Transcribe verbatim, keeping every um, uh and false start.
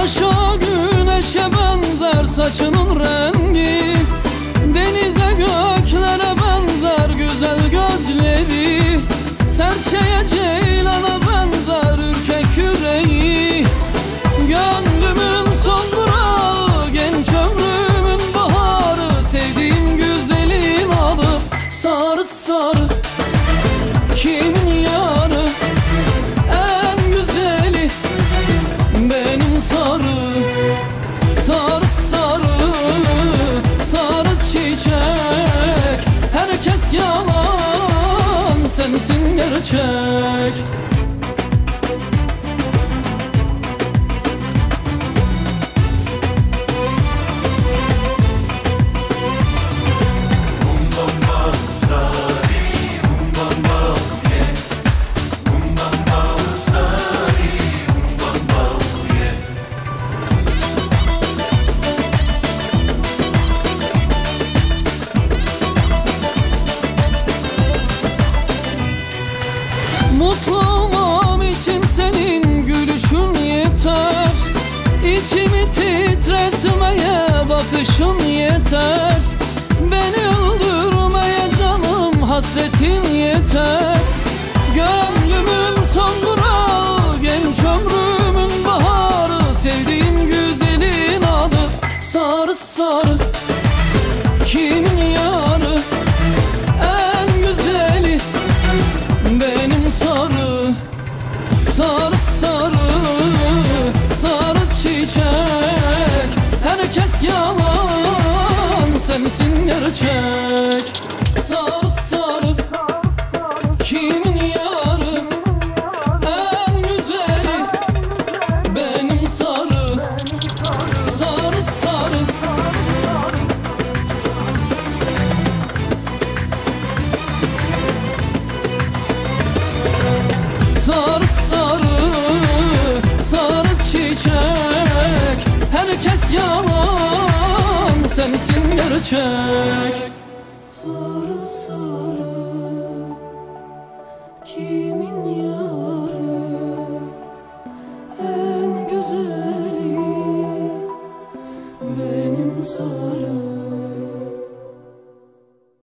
Taşa güneşe benzer saçının rengi, denize göklere benzer güzel gözleri, serçeye ceylana benzer ürkek yüreği. Gönlümün son durağı, genç ömrümün baharı, sevdiğim güzelin adı sarı sarı. Kimin yarı en güzeli benim sarı. Sarı sarı, sarı çiçek, herkes yalan, sensin gerçek. Mutlu olmam için senin gülüşün yeter, İçimi titretmeye bakışın yeter, beni öldürmeye canım hasretin yeter. Gönlümün son durağı, genç ömrümün baharı, sevdiğim güzelin adı sarı sarı. Kimin yarı en güzeli benim sarı. Sarı sarı, sarı çiçek, herkes yalan, sensin gerçek. Sarı sarı, kimin yarı en güzeli benim sarı. Sarı sarı, sarı sarı, sarı çiçek, herkes yalan, sensin gerçek. Sarı sarı.